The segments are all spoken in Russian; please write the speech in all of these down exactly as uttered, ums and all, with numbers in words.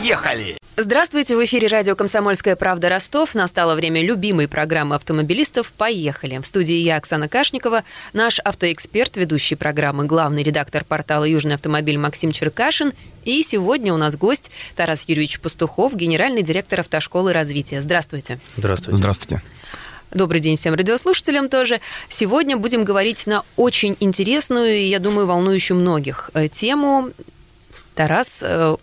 Поехали! Здравствуйте, в эфире радио «Комсомольская правда» Ростов. Настало время любимой программы автомобилистов «Поехали». В студии я, Оксана Кашникова, наш автоэксперт, ведущий программы, главный редактор портала «Южный автомобиль» Максим Черкашин. И сегодня у нас гость Тарас Юрьевич Пастухов, генеральный директор автошколы развития. Здравствуйте. Здравствуйте. Здравствуйте. Добрый день всем радиослушателям тоже. Сегодня будем говорить на очень интересную и, я думаю, волнующую многих тему. Тарас,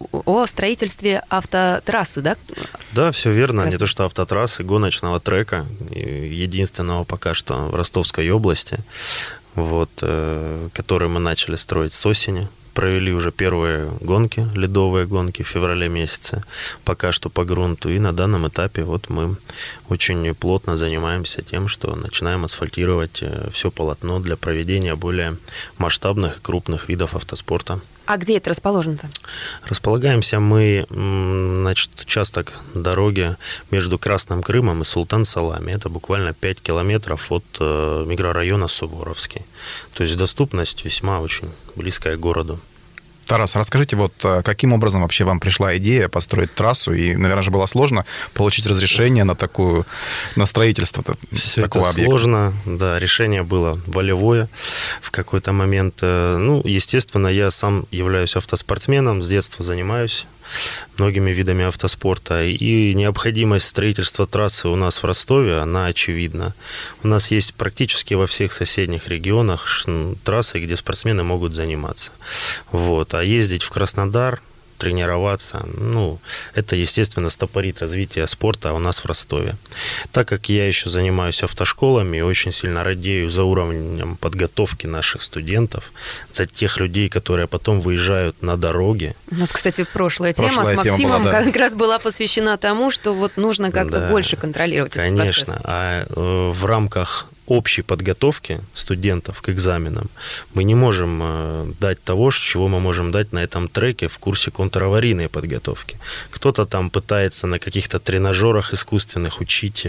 о строительстве автотрассы, да? Да, все верно. Не то что автотрассы, гоночного трека, единственного пока что в Ростовской области, вот, который мы начали строить с осени. Провели уже первые гонки, ледовые гонки в феврале месяце, пока что по грунту. И на данном этапе вот мы очень плотно занимаемся тем, что начинаем асфальтировать все полотно для проведения более масштабных и крупных видов автоспорта. А где это расположено-то? Располагаемся мы, значит, участок дороги между Красным Крымом и Султан-Салами. Это буквально пять километров от микрорайона Суворовский. То есть доступность весьма очень близкая к городу. Тарас, расскажите, вот каким образом вообще вам пришла идея построить трассу? И, наверное, же было сложно получить разрешение на такую, на строительство Все такого это объекта. Сложно, да, решение было волевое в какой-то момент. Ну, естественно, я сам являюсь автоспортсменом, с детства занимаюсь многими видами автоспорта, и необходимость строительства трассы у нас в Ростове, она очевидна. У нас есть практически во всех соседних регионах трассы, где спортсмены могут заниматься. Вот. А ездить в Краснодар, тренироваться, ну, это, естественно, стопорит развитие спорта у нас в Ростове. Так как я еще занимаюсь автошколами и очень сильно радею за уровнем подготовки наших студентов, за тех людей, которые потом выезжают на дороге. У нас, кстати, прошлая, прошлая тема с Максимом тема была, да. как раз была посвящена тому, что вот нужно как-то Да, больше контролировать этот процесс. Конечно, а э, в рамках общей подготовки студентов к экзаменам мы не можем э, дать того, чего мы можем дать на этом треке в курсе контраварийной подготовки. Кто-то там пытается на каких-то тренажерах искусственных учить,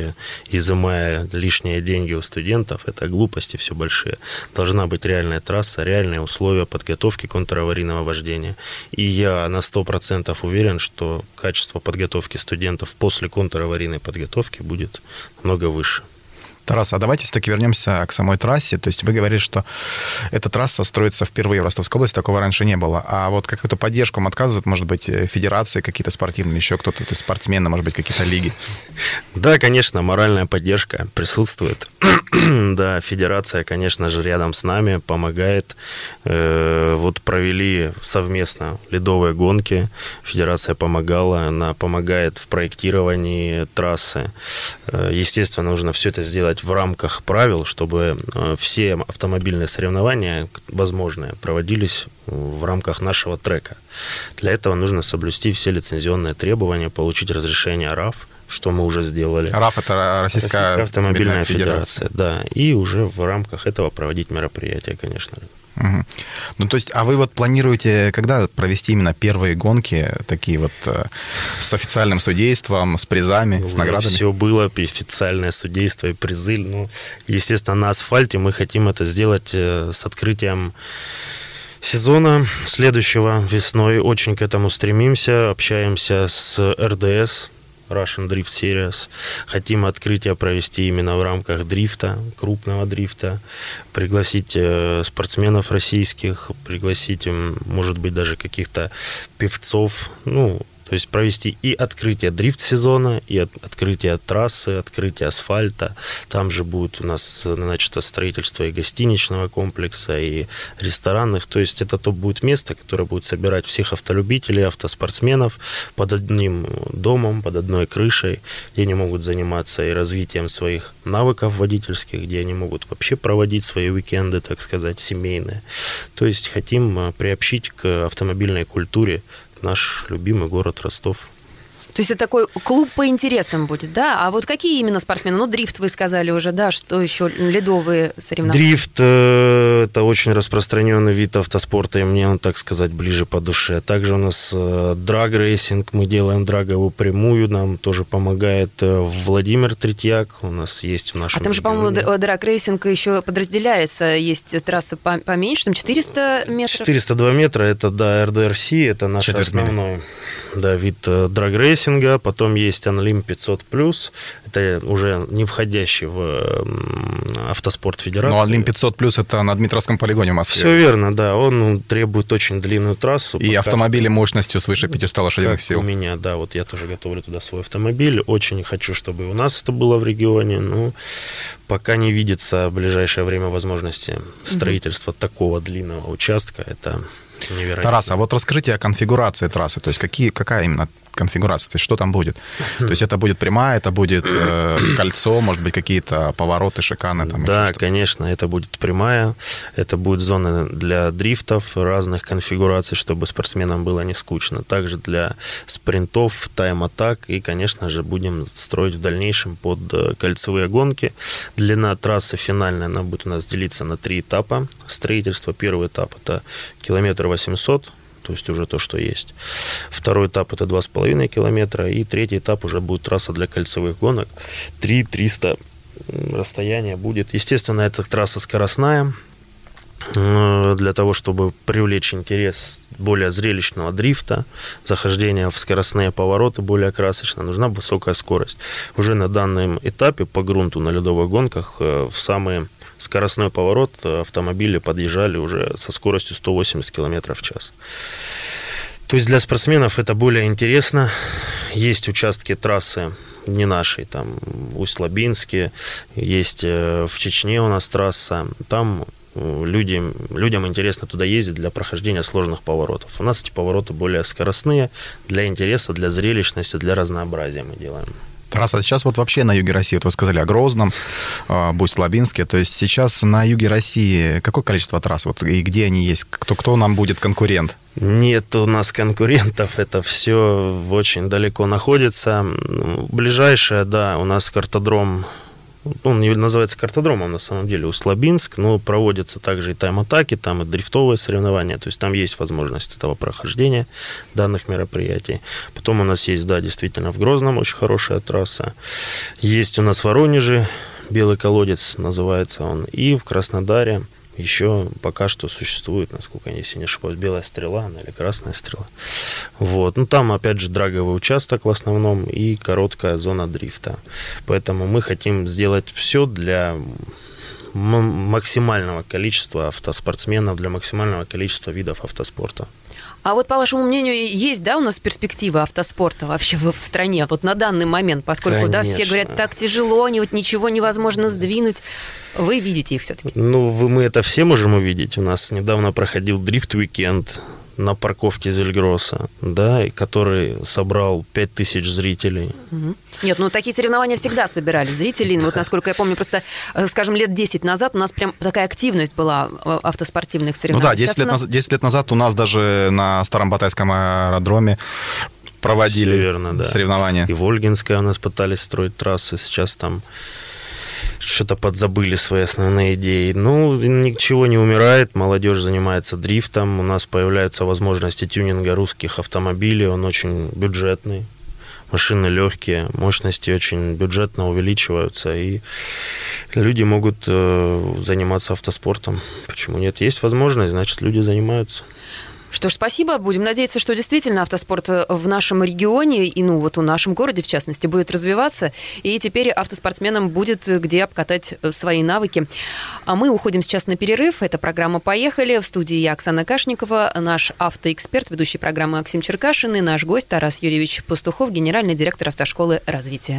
изымая лишние деньги у студентов. Это глупости все большие. Должна быть реальная трасса, реальные условия подготовки контраварийного вождения. И я на сто процентов уверен, что качество подготовки студентов после контраварийной подготовки будет намного выше. Тарас, а давайте все-таки вернемся к самой трассе. То есть вы говорили, что эта трасса строится впервые в Ростовской области, такого раньше не было. А вот какую-то поддержку вам отказывают, может быть, федерации какие-то спортивные, еще кто-то, ты спортсмены, может быть, какие-то лиги? Да, конечно, моральная поддержка присутствует. Да, федерация, конечно же, рядом с нами помогает. Вот провели совместно ледовые гонки. Федерация помогала, она помогает в проектировании трассы. Естественно, нужно все это сделать в рамках правил, чтобы все автомобильные соревнования возможные проводились в рамках нашего трека. Для этого нужно соблюсти все лицензионные требования, получить разрешение РАФ, что мы уже сделали. РАФ — это Российская, Российская автомобильная федерация. федерация. Да, и уже в рамках этого проводить мероприятия, конечно. Угу. Ну, то есть, а вы вот планируете когда провести именно первые гонки, такие вот с официальным судейством, с призами, ну, с наградами? Все было, официальное судейство и призы. Ну, естественно, на асфальте мы хотим это сделать с открытием сезона следующего весной. Очень к этому стремимся, общаемся с эр дэ эс, Russian Drift Series. Хотим открытие провести именно в рамках дрифта, крупного дрифта, пригласить спортсменов российских, пригласить, может быть, даже каких-то певцов, ну, то есть провести и открытие дрифт-сезона, и открытие трассы, открытие асфальта. Там же будет у нас начато строительство и гостиничного комплекса, и ресторанных. То есть это то будет место, которое будет собирать всех автолюбителей, автоспортсменов под одним домом, под одной крышей, где они могут заниматься и развитием своих навыков водительских, где они могут вообще проводить свои уикенды, так сказать, семейные. То есть хотим приобщить к автомобильной культуре наш любимый город Ростов. То есть это такой клуб по интересам будет, да? А вот какие именно спортсмены? Ну, дрифт вы сказали уже, да, что еще ледовые соревнования? Дрифт э, – это очень распространенный вид автоспорта, и мне он, так сказать, ближе по душе. Также у нас э, драг-рейсинг, мы делаем драговую прямую, нам тоже помогает э, Владимир Третьяк, у нас есть в нашем А там же, регионе. по-моему, драг-рейсинг еще подразделяется, есть трасса поменьше, там четыреста метров? четыреста два метра – это, да, эр дэ эр си, это наш основной, да, вид э, драг-рейсинга. Потом есть Unlim пятьсот плюс, это уже не входящий в э, автоспорт федерации. Но Unlim пятьсот плюс это на Дмитровском полигоне в Москве. Все верно, да, он ну, требует очень длинную трассу. И автомобили мощностью свыше пятьсот лошадиных сил. У меня, да, вот я тоже готовлю туда свой автомобиль, очень хочу, чтобы у нас это было в регионе, но пока не видится в ближайшее время возможности строительства mm-hmm. такого длинного участка, это невероятно. Тарас, а вот расскажите о конфигурации трассы, то есть какие, какая именно конфигурация, то есть что там будет? То есть это будет прямая, это будет э, кольцо, может быть, какие-то повороты, шиканы? Там, да, конечно, это будет прямая, это будет зона для дрифтов, разных конфигураций, чтобы спортсменам было не скучно. Также для спринтов, тайм-атак и, конечно же, будем строить в дальнейшем под кольцевые гонки. Длина трассы финальная, она будет у нас делиться на три этапа строительства. Первый этап – это километр восемьсот, то есть уже то, что есть. Второй этап – это два с половиной километра, и третий этап уже будет трасса для кольцевых гонок. три тысячи триста расстояние будет. Естественно, эта трасса скоростная, для того, чтобы привлечь интерес более зрелищного дрифта, захождения в скоростные повороты более красочно, нужна высокая скорость. Уже на данном этапе по грунту на ледовых гонках в самый скоростной поворот автомобили подъезжали уже со скоростью сто восемьдесят километров в час. То есть для спортсменов это более интересно. Есть участки трассы не нашей, там Усть-Лабинске, есть в Чечне у нас трасса, там людям, людям интересно туда ездить для прохождения сложных поворотов. У нас эти повороты более скоростные, для интереса, для зрелищности, для разнообразия мы делаем. Тарас, а сейчас вот вообще на юге России, вот вы сказали о Грозном, об Усть-Лабинске, то есть сейчас на юге России какое количество трасс, вот, и где они есть, кто, кто нам будет конкурент? Нет у нас конкурентов, это все очень далеко находится. Ближайшее, да, у нас картодром, он называется картодромом на самом деле, Усть-Лабинск, но проводятся также и тайм-атаки, там и дрифтовые соревнования, то есть там есть возможность этого прохождения данных мероприятий. Потом у нас есть, да, действительно в Грозном очень хорошая трасса, есть у нас в Воронеже, Белый колодец называется он, и в Краснодаре еще пока что существует, насколько я не ошибаюсь, белая стрела или красная стрела. Вот. Ну, там, опять же, драговый участок в основном и короткая зона дрифта. Поэтому мы хотим сделать все для максимального количества автоспортсменов, для максимального количества видов автоспорта. А вот, по вашему мнению, есть, да, у нас перспектива автоспорта вообще в, в стране, вот на данный момент, поскольку, да, все говорят, так тяжело, не, вот ничего невозможно сдвинуть. Вы видите их все-таки? Ну, мы это все можем увидеть. У нас недавно проходил дрифт-уикенд на парковке Зельгросса, да, который собрал пять тысяч зрителей. Угу. Нет, ну такие соревнования всегда собирали зрителей. Вот насколько я помню, просто, скажем, лет десять назад у нас прям такая активность была в автоспортивных соревнованиях. Ну да, десять лет, она... десять лет назад у нас даже на Старом Батайском аэродроме проводили верно, да. соревнования. И в Ольгинское у нас пытались строить трассы, сейчас там что-то подзабыли свои основные идеи. Ну, ничего не умирает, молодежь занимается дрифтом, у нас появляются возможности тюнинга русских автомобилей, он очень бюджетный, машины легкие, мощности очень бюджетно увеличиваются, и люди могут э, заниматься автоспортом. Почему нет? Есть возможность, значит, люди занимаются. Что ж, спасибо. Будем надеяться, что действительно автоспорт в нашем регионе и, ну, вот в нашем городе, в частности, будет развиваться. И теперь автоспортсменам будет где обкатать свои навыки. А мы уходим сейчас на перерыв. Это программа «Поехали». В студии я, Оксана Кашникова, наш автоэксперт, ведущий программы Максим Черкашин и наш гость Тарас Юрьевич Пастухов, генеральный директор автошколы развития.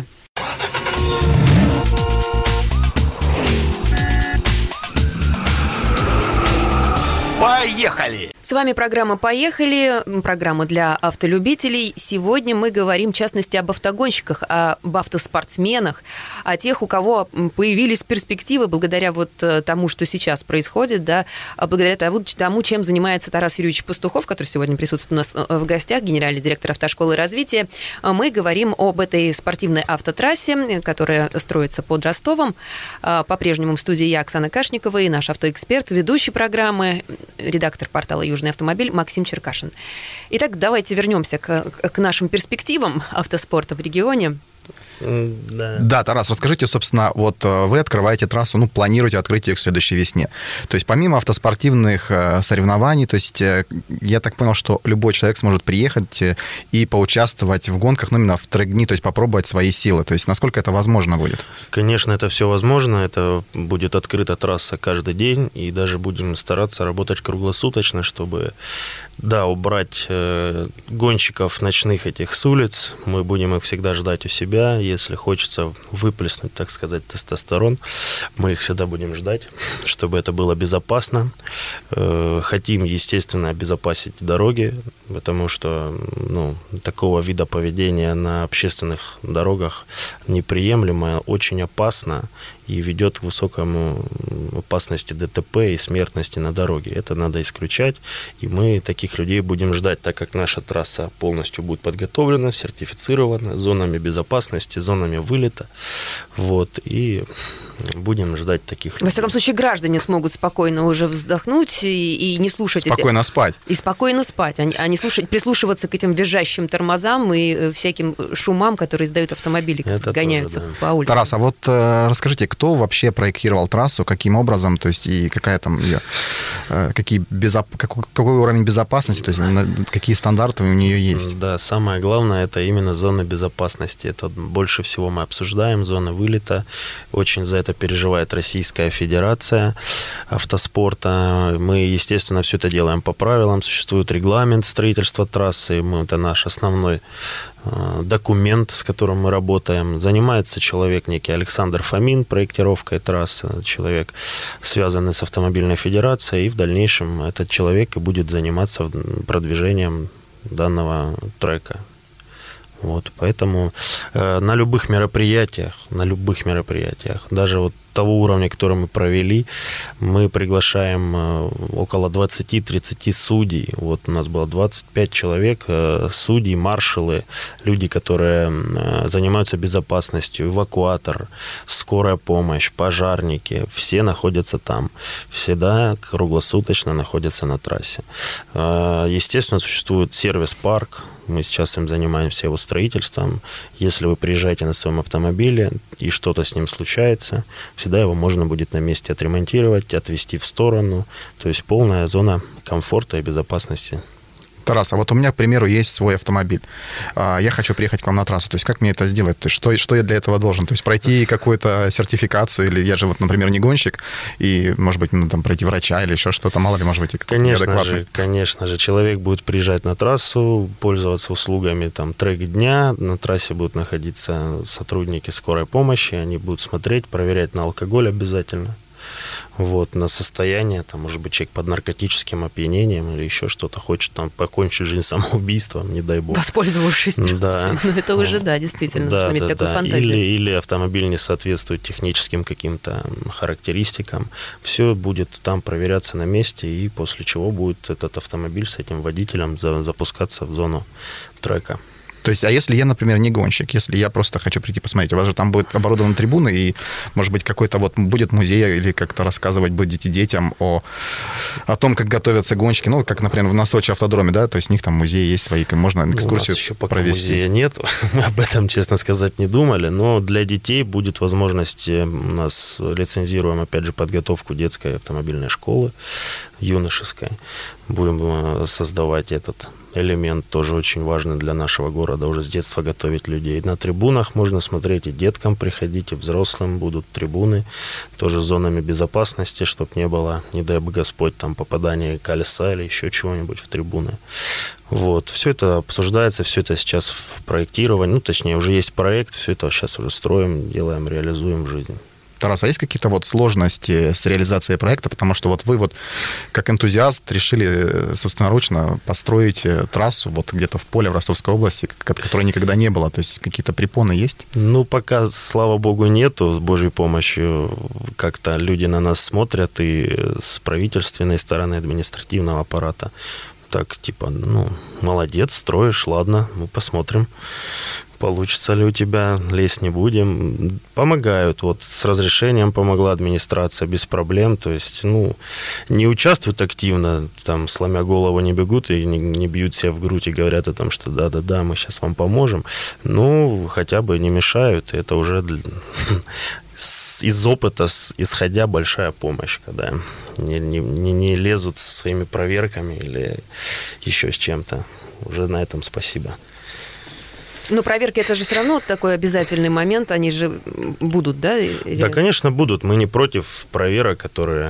Поехали! С вами программа «Поехали», программа для автолюбителей. Сегодня мы говорим, в частности, об автогонщиках, об автоспортсменах, о тех, у кого появились перспективы благодаря вот тому, что сейчас происходит, да, благодаря тому, чем занимается Тарас Юрьевич Пастухов, который сегодня присутствует у нас в гостях, генеральный директор автошколы развития. Мы говорим об этой спортивной автотрассе, которая строится под Ростовом. По-прежнему в студии я, Оксана Кашникова, и наш автоэксперт, ведущий программы, редактор портала «Южный автомобиль» Максим Черкашин. Итак, давайте вернемся к, к нашим перспективам автоспорта в регионе. Да. да, Тарас, расскажите, собственно, вот вы открываете трассу, ну, планируете открыть ее к следующей весне. То есть помимо автоспортивных соревнований, то есть я так понял, что любой человек сможет приехать и поучаствовать в гонках, ну, именно в трек-дни, то есть попробовать свои силы. То есть насколько это возможно будет? Конечно, это все возможно. Это будет открыта трасса каждый день, и даже будем стараться работать круглосуточно, чтобы, да, убрать э, гонщиков ночных этих с улиц. Мы будем их всегда ждать у себя. Если хочется выплеснуть, так сказать, тестостерон, мы их всегда будем ждать, чтобы это было безопасно. Э, хотим, естественно, обезопасить дороги, потому что, ну, такого вида поведения на общественных дорогах неприемлемо, очень опасно и ведет к высокому опасности ДТП и смертности на дороге. Это надо исключать, и мы таких людей будем ждать, так как наша трасса полностью будет подготовлена, сертифицирована зонами безопасности, зонами вылета. Вот, и будем ждать таких людей. Во всяком случае, граждане смогут спокойно уже вздохнуть и, и не слушать... Спокойно эти... спать. И спокойно спать, а не, а не слушать, прислушиваться к этим визжащим тормозам и всяким шумам, которые издают автомобили, которые Это гоняются тоже, да. по улице. Тарас, а вот э, расскажите, кто вообще проектировал трассу, каким образом, то есть и какая там ее, э, какие безоп... какой, какой уровень безопасности, то есть какие стандарты у нее есть? Да, самое главное, это именно зона безопасности. Это больше всего мы обсуждаем, зона вылета. Очень за это переживает Российская Федерация автоспорта. Мы, естественно, все это делаем по правилам. Существует регламент строительства трассы. Мы, это наш основной э, документ, с которым мы работаем. Занимается человек некий Александр Фомин проектировкой трассы. Человек, связанный с Автомобильной Федерацией. И в дальнейшем этот человек и будет заниматься продвижением данного трека. Вот, поэтому э, на любых мероприятиях, на любых мероприятиях, даже вот того уровня, который мы провели, мы приглашаем э, около двадцать-тридцать судей. Вот у нас было двадцать пять человек, э, судьи, маршалы, люди, которые э, занимаются безопасностью, эвакуатор, скорая помощь, пожарники, все находятся там, всегда круглосуточно находятся на трассе. Э, естественно, существует сервис-парк. Мы сейчас им занимаемся его строительством. Если вы приезжаете на своем автомобиле и что-то с ним случается, всегда его можно будет на месте отремонтировать, отвезти в сторону. То есть полная зона комфорта и безопасности. Тарас, а вот у меня, к примеру, есть свой автомобиль. Я хочу приехать к вам на трассу. То есть как мне это сделать? То есть что, что я для этого должен? То есть пройти какую-то сертификацию? Или я же, вот, например, не гонщик, и, может быть, ну, там, пройти врача или еще что-то, мало ли, может быть, и конечно же, конечно же, человек будет приезжать на трассу, пользоваться услугами там трек-дня. На трассе будут находиться сотрудники скорой помощи, они будут смотреть, проверять на алкоголь обязательно. Вот, на состояние, там, может быть, человек под наркотическим опьянением или еще что-то, хочет там покончить жизнь самоубийством, не дай бог. Воспользовавшись трассой. Да. Ну, это уже, да, действительно, да, нужно иметь да, такую да. фантазию. Или, или автомобиль не соответствует техническим каким-то характеристикам. Все будет там проверяться на месте, и после чего будет этот автомобиль с этим водителем запускаться в зону трека. То есть, а если я, например, не гонщик, если я просто хочу прийти посмотреть, у вас же там будет оборудованы трибуны, и, может быть, какой-то вот будет музей, или как-то рассказывать будете детям о, о том, как готовятся гонщики, ну, как, например, на Сочи автодроме, да, то есть у них там музей есть свои, можно экскурсию провести. У нас еще пока провести. Музея нет, мы об этом, честно сказать, не думали, но для детей будет возможность, у нас лицензируем, опять же, подготовку детской автомобильной школы, юношеской, будем создавать этот элемент, тоже очень важный для нашего города, уже с детства готовить людей. На трибунах можно смотреть, и деткам приходить, и взрослым будут трибуны, тоже с зонами безопасности, чтобы не было, не дай бы Господь, там попадания колеса или еще чего-нибудь в трибуны. Вот. Все это обсуждается, все это сейчас в проектировании, ну, точнее, уже есть проект, все это сейчас уже строим, делаем, реализуем в жизни. Тарас, а есть какие-то вот сложности с реализацией проекта? Потому что вот вы вот как энтузиаст решили собственноручно построить трассу вот где-то в поле в Ростовской области, которой никогда не было. То есть какие-то препоны есть? Ну, пока, слава богу, нету. С Божьей помощью как-то люди на нас смотрят и с правительственной стороны, административного аппарата. Так, типа, ну, молодец, строишь, ладно, мы посмотрим, получится ли у тебя, лезть не будем. Помогают, вот с разрешением помогла администрация без проблем, то есть, ну, не участвуют активно, там, сломя голову не бегут и не, не бьют себя в грудь и говорят о том, что да-да-да, мы сейчас вам поможем, ну, хотя бы не мешают, это уже для... из опыта исходя большая помощь, когда не, не, не лезут со своими проверками или еще с чем-то. Уже на этом спасибо. Но проверки — это же все равно такой обязательный момент, они же будут, да? Да, конечно, будут. Мы не против проверок, которые...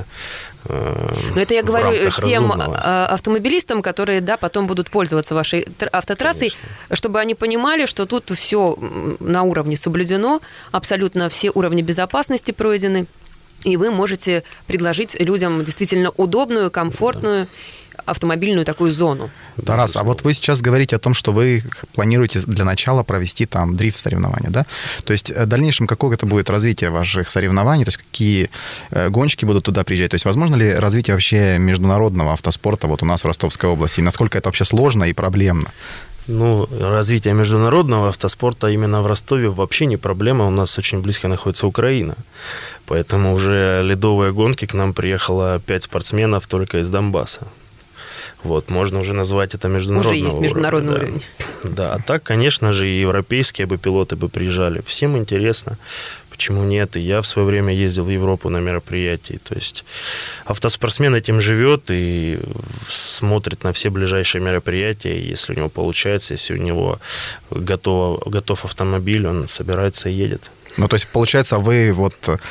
Но это я говорю тем разумного. Автомобилистам, которые, да, потом будут пользоваться вашей автотрассой, конечно, чтобы они понимали, что тут все на уровне соблюдено, абсолютно все уровни безопасности пройдены, и вы можете предложить людям действительно удобную, комфортную, да, автомобильную такую зону. Тарас, а вот вы сейчас говорите о том, что вы планируете для начала провести там дрифт-соревнования, да? То есть в дальнейшем какое это будет развитие ваших соревнований, то есть какие гонщики будут туда приезжать? То есть возможно ли развитие вообще международного автоспорта вот у нас в Ростовской области? И насколько это вообще сложно и проблемно? Ну, развитие международного автоспорта именно в Ростове вообще не проблема. У нас очень близко находится Украина. Поэтому уже ледовые гонки к нам приехало пять спортсменов только из Донбасса. Вот, можно уже назвать это международным уровнем. Уже есть международный уровня, уровень. Да. да, а так, конечно же, и европейские бы пилоты бы приезжали. Всем интересно, почему нет. И я в свое время ездил в Европу на мероприятия. То есть автоспортсмен этим живет и смотрит на все ближайшие мероприятия. И если у него получается, если у него готов, готов автомобиль, он собирается и едет. Ну, то есть, получается, вы вот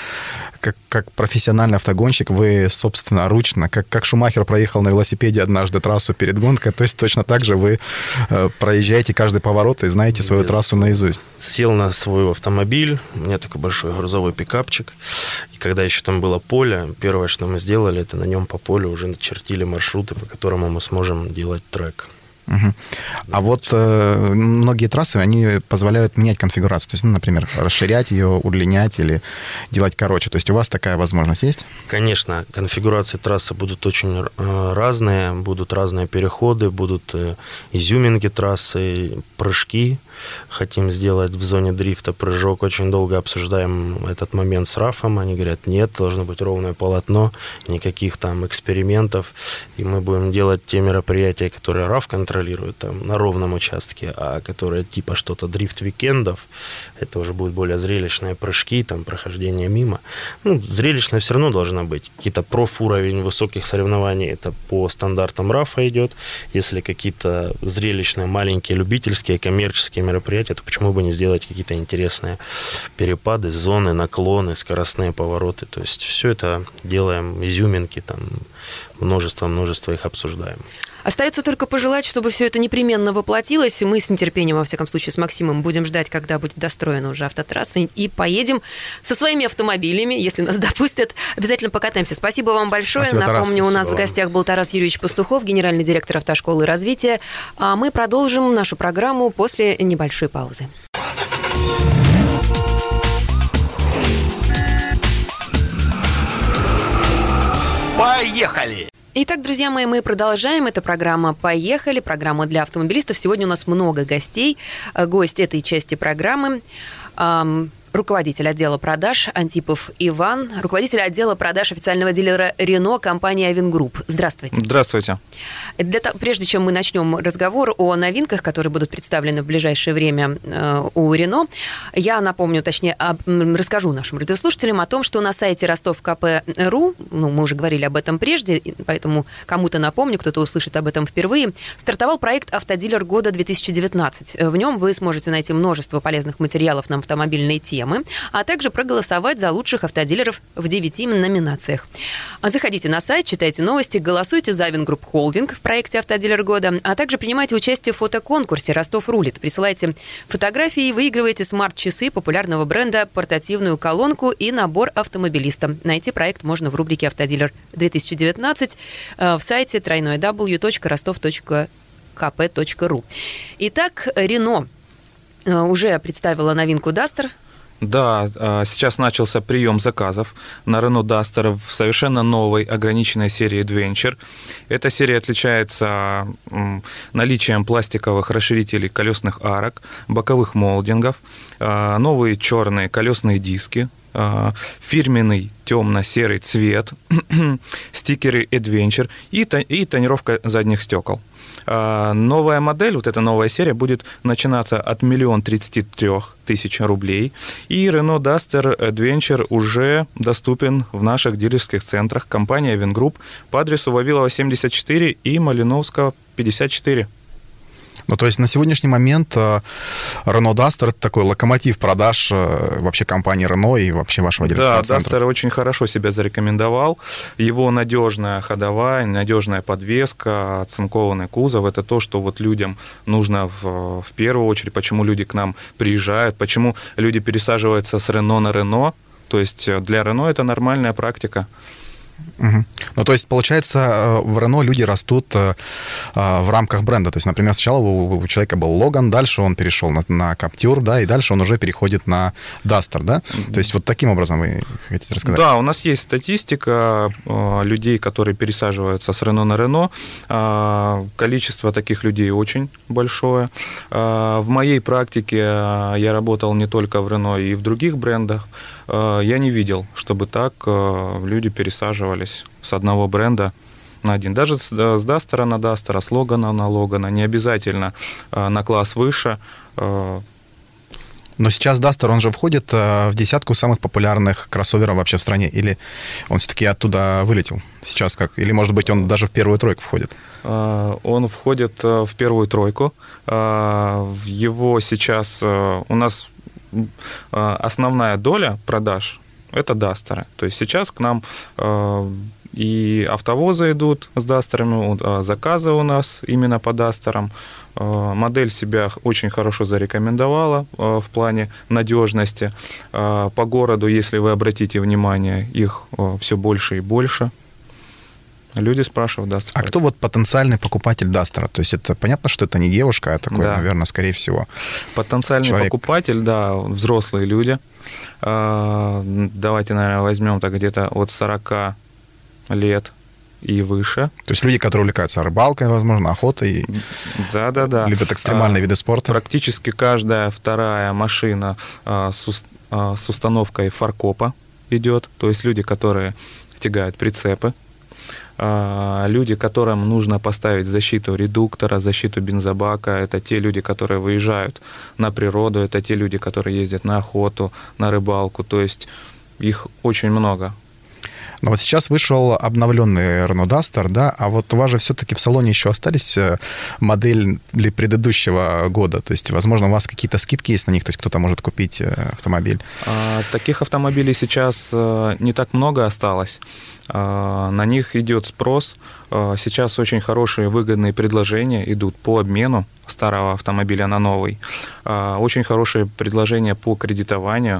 как, как профессиональный автогонщик, вы собственноручно, как, как Шумахер проехал на велосипеде однажды трассу перед гонкой, то есть точно так же вы э, проезжаете каждый поворот и знаете свою Я трассу наизусть. Сел на свой автомобиль, у меня такой большой грузовой пикапчик, и когда еще там было поле, первое, что мы сделали, это на нем по полю уже начертили маршруты, по которым мы сможем делать трек. Угу. А вот э, многие трассы, они позволяют менять конфигурацию. То есть, ну, например, расширять ее, удлинять или делать короче. То есть у вас такая возможность есть? Конечно, конфигурации трассы будут очень э, разные. Будут разные переходы, будут э, изюминки трассы, прыжки. Хотим сделать в зоне дрифта прыжок. Очень долго обсуждаем этот момент с РАФом. Они говорят, нет, должно быть ровное полотно, никаких там экспериментов. И мы будем делать те мероприятия, которые РАФ контролирует там, на ровном участке, а которые типа что-то дрифт-викендов, это уже будут более зрелищные прыжки, там, прохождение мимо. Ну, зрелищно все равно должна быть. Какие-то профуровень высоких соревнований, это по стандартам РАФа идет. Если какие-то зрелищные, маленькие, любительские, коммерческие мероприятия, то почему бы не сделать какие-то интересные перепады, зоны, наклоны, скоростные повороты. То есть все это делаем, изюминки, там, множество-множество их обсуждаем. Остается только пожелать, чтобы все это непременно воплотилось. Мы с нетерпением, во всяком случае, с Максимом будем ждать, когда будет достроена уже автотрасса, и поедем со своими автомобилями, если нас допустят. Обязательно покатаемся. Спасибо вам большое. Спасибо, Напомню, Тарас. у нас Спасибо. В гостях был Тарас Юрьевич Пастухов, генеральный директор автошколы развития. А мы продолжим нашу программу после небольшой паузы. Поехали! Итак, друзья мои, мы продолжаем. Это программа «Поехали», программа для автомобилистов. Сегодня у нас много гостей. Гость этой части программы эм, руководитель отдела продаж Антипов Иван, руководитель отдела продаж официального дилера «Рено» компании «Авингрупп». Здравствуйте. Здравствуйте. Для, прежде чем мы начнем разговор о новинках, которые будут представлены в ближайшее время э, у «Рено», я напомню, точнее, об, расскажу нашим радиослушателям о том, что на сайте ростов ка пэ точка ру, ну, мы уже говорили об этом прежде, поэтому кому-то напомню, кто-то услышит об этом впервые, стартовал проект «Автодилер года две тысячи девятнадцать». В нем вы сможете найти множество полезных материалов на автомобильные темы. темы, а также проголосовать за лучших автодилеров в девяти номинациях. Заходите на сайт, читайте новости, голосуйте за Авенгрупп Холдинг в проекте «Автодилер года», а также принимайте участие в фотоконкурсе «Ростов рулит». Присылайте фотографии и выигрывайте смарт-часы популярного бренда, портативную колонку и набор автомобилиста. Найти проект можно в рубрике «Автодилер две тысячи девятнадцать» в сайте дабл ю дабл ю дабл ю точка ростов точка ка пэ точка ру. Итак, Рено уже представила новинку Duster. Да, сейчас начался прием заказов на Renault Duster в совершенно новой ограниченной серии Adventure. Эта серия отличается наличием пластиковых расширителей колесных арок, боковых молдингов, новые черные колесные диски, фирменный темно-серый цвет, стикеры Adventure и, и тонировка задних стекол. Новая модель, вот эта новая серия, будет начинаться от один тридцать три тысячи рублей. И Renault Duster Adventure уже доступен в наших дилерских центрах компании Авенгрупп по адресу Вавилова семьдесят четыре и Малиновского пятьдесят четыре. Ну, то есть на сегодняшний момент Renault Duster — это такой локомотив продаж вообще компании Renault и вообще вашего дилерского да, центра. Да, Duster очень хорошо себя зарекомендовал. Его надежная ходовая, надежная подвеска, оцинкованный кузов — это то, что вот людям нужно в, в первую очередь, почему люди к нам приезжают, почему люди пересаживаются с Renault на Renault. То есть для Renault это нормальная практика. Угу. Ну, то есть, получается, в Renault люди растут э, в рамках бренда. То есть, например, сначала у, у человека был Logan, дальше он перешел на, на Captur, да, и дальше он уже переходит на Duster, да? То есть, вот таким образом вы хотите рассказать? Да, у нас есть статистика э, людей, которые пересаживаются с Renault на Renault. Э, количество таких людей очень большое. Э, в моей практике э, я работал не только в Renault и в других брендах. Э, я не видел, чтобы так э, люди пересаживались с одного бренда на один. Даже с, с Дастера на Дастера, с Логана на Логана, не обязательно э, на класс выше. Э. Но сейчас Duster, он же входит э, в десятку самых популярных кроссоверов вообще в стране, или он все-таки оттуда вылетел сейчас как? Или, может быть, он даже в первую тройку входит? Э, он входит в первую тройку. Э, его сейчас э, у нас э, основная доля продаж это Дастеры. То есть сейчас к нам э, и автовозы идут с Дастерами, э, заказы у нас именно по Дастерам. Э, модель себя очень хорошо зарекомендовала э, в плане надежности. Э, по городу, если вы обратите внимание, их э, все больше и больше. Люди спрашивают Duster. А кто вот потенциальный покупатель Дастера? То есть это понятно, что это не девушка, а такой, да. наверное, скорее всего, потенциальный человек. Покупатель, да, взрослые люди. Давайте, наверное, возьмем так где-то от сорока лет и выше. То есть люди, которые увлекаются рыбалкой, возможно, охотой. Да, да, да. Любят экстремальные а, виды спорта. Практически каждая вторая машина а, с, а, с установкой фаркопа идет. То есть люди, которые тягают прицепы. Люди, которым нужно поставить защиту редуктора, защиту бензобака, это те люди, которые выезжают на природу, это те люди, которые ездят на охоту, на рыбалку, то есть их очень много. Но вот сейчас вышел обновленный Renault Duster, да, а вот у вас же все-таки в салоне еще остались модели предыдущего года, то есть, возможно, у вас какие-то скидки есть на них, то есть кто-то может купить автомобиль? Таких автомобилей сейчас не так много осталось. На них идет спрос. Сейчас очень хорошие выгодные предложения идут по обмену старого автомобиля на новый. Очень хорошие предложения по кредитованию.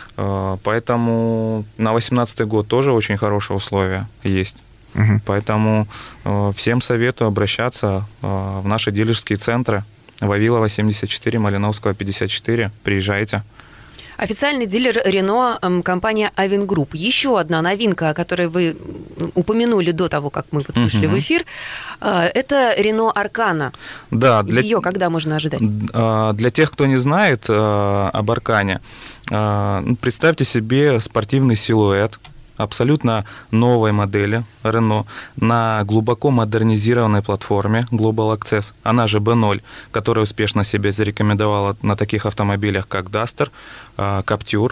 Поэтому на восемнадцатый год тоже очень хорошие условия есть. Угу. Поэтому всем советую обращаться в наши дилерские центры. Вавилова семьдесят четыре, Малиновского пятьдесят четыре. Приезжайте. Официальный дилер Рено, компания Авенгрупп. Еще одна новинка, о которой вы упомянули до того, как мы вот вышли uh-huh. в эфир, это Рено Аркана. Да, для... Ее когда можно ожидать? Для тех, кто не знает об Аркане, представьте себе спортивный силуэт абсолютно новой модели Renault на глубоко модернизированной платформе Global Access, она же би ноль, которая успешно себя зарекомендовала на таких автомобилях, как Duster, Captur.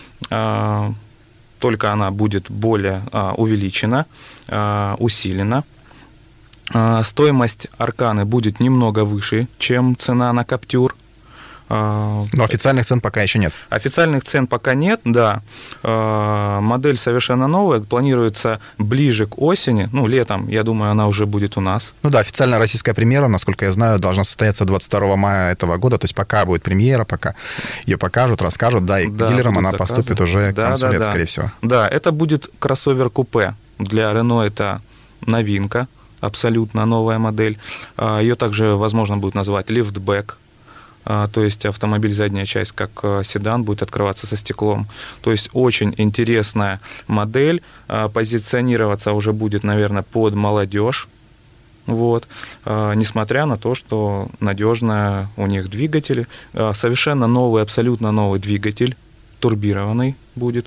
Только она будет более увеличена, усилена. Стоимость Арканы будет немного выше, чем цена на Captur. Но официальных цен пока еще нет. Официальных цен пока нет, да. Модель совершенно новая, планируется ближе к осени, ну, летом, я думаю, она уже будет у нас. Ну да, официальная российская премьера, насколько я знаю, должна состояться двадцать второго мая этого года, то есть пока будет премьера, пока ее покажут, расскажут, да, и к да, дилерам она заказы. Поступит уже да, к концу да, лета, да. скорее всего. Да, это будет кроссовер-купе. Для Renault это новинка, абсолютно новая модель. Ее также, возможно, будет назвать лифтбэк. То есть автомобиль, задняя часть, как седан, будет открываться со стеклом. То есть очень интересная модель. Позиционироваться уже будет, наверное, под молодежь. Вот. Несмотря на то, что надежная у них двигатель. Совершенно новый, абсолютно новый двигатель. Турбированный будет,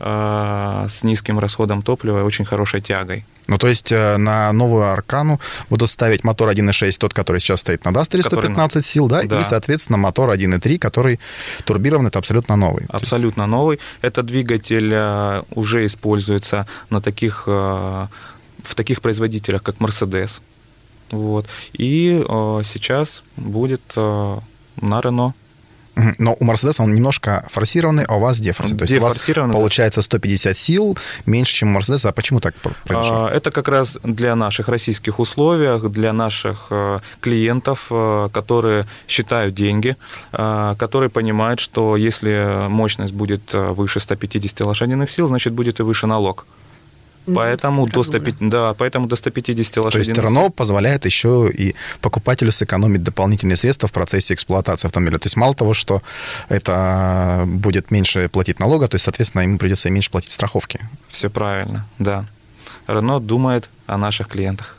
с низким расходом топлива и очень хорошей тягой. Ну, то есть на новую Аркану будут ставить мотор один и шесть, тот, который сейчас стоит на Дастере, сто пятнадцать сил, да, да, и, соответственно, мотор один и три, который турбирован, это абсолютно новый. Абсолютно есть... новый. Этот двигатель уже используется на таких, в таких производителях, как Mercedes. Вот. И сейчас будет на Renault. Но у Mercedes он немножко форсированный, а у вас дефорсированный. То есть у вас получается сто пятьдесят сил меньше, чем у Mercedes. А почему так произошло? Это как раз для наших российских условий, для наших клиентов, которые считают деньги, которые понимают, что если мощность будет выше ста пятидесяти лошадиных сил, значит, будет и выше налог. Поэтому до, ста пятидесяти, да, поэтому до ста пятидесяти лошадиных. То есть Renault позволяет еще и покупателю сэкономить дополнительные средства в процессе эксплуатации автомобиля. То есть мало того, что это будет меньше платить налога, то есть, соответственно, ему придется и меньше платить страховки. Все правильно, да. Renault думает о наших клиентах.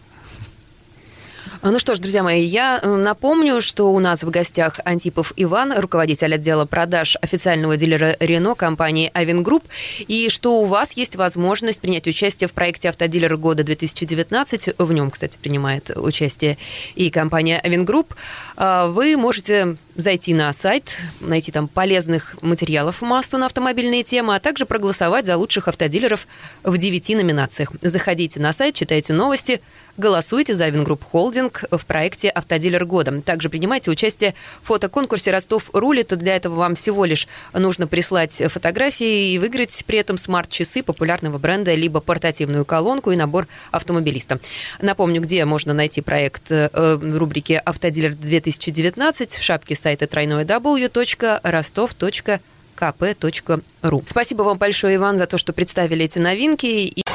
Ну что ж, друзья мои, я напомню, что у нас в гостях Антипов Иван, руководитель отдела продаж официального дилера Renault компании Авингрупп, и что у вас есть возможность принять участие в проекте «Автодилер года две тысячи девятнадцать». В нем, кстати, принимает участие и компания Авингрупп. Вы можете зайти на сайт, найти там полезных материалов массу на автомобильные темы, а также проголосовать за лучших автодилеров в девяти номинациях. Заходите на сайт, читайте новости, голосуйте за Авингрупп Холдинг в проекте «Автодилер года». Также принимайте участие в фотоконкурсе «Ростов рулит». Для этого вам всего лишь нужно прислать фотографии и выиграть при этом смарт-часы популярного бренда, либо портативную колонку и набор автомобилиста. Напомню, где можно найти проект в рубрике «Автодилер две тысячи девятнадцать» в шапке сайта дабл ю дабл ю дабл ю точка ростов точка ка пэ точка ру. Спасибо вам большое, Иван, за то, что представили эти новинки.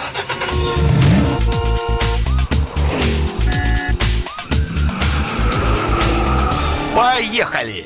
Поехали!